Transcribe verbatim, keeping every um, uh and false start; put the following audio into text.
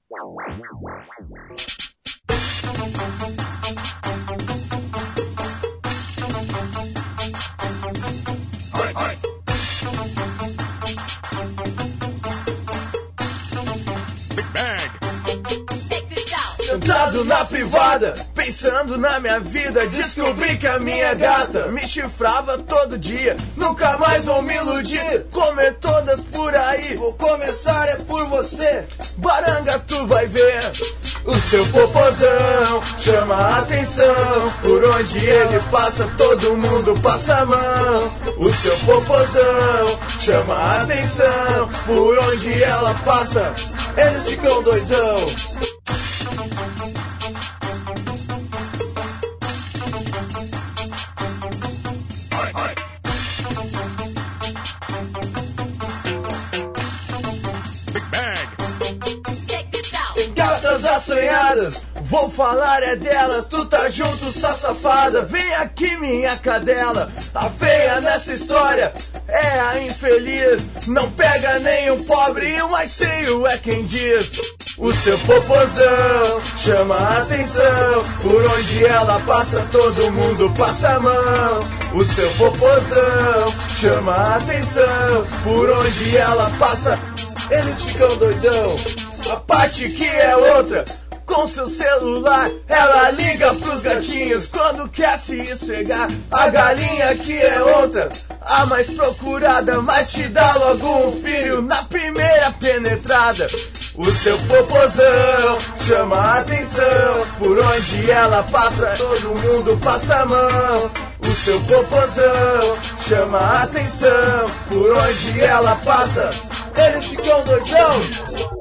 Sentado na privada, pensando na minha vida, descobri que a minha gata me chifrava todo dia. Nunca mais vou me iludir, comer todas por aí. Vou começar é por você, baranga, tu vai ver. O seu popozão chama a atenção, por onde ele passa todo mundo passa a mão. O seu popozão chama a atenção, por onde ela passa eles ficam doidão. Gatas assanhadas, vou falar é delas. Tu tá junto, sua safada, vem aqui minha cadela. A feia nessa história é a infeliz, não pega nem um pobre e o mais feio é quem diz. O seu popozão chama a atenção, por onde ela passa todo mundo passa a mão. O seu popozão chama a atenção, por onde ela passa eles ficam doidão. A parte que é outra, com seu celular, ela liga pros gatinhos quando quer se esfregar. A galinha que é outra, a mais procurada, mas te dá logo um filho na primeira penetrada. O seu popozão chama a atenção, por onde ela passa todo mundo passa a mão. O seu popozão chama a atenção, por onde ela passa eles ficam doidão.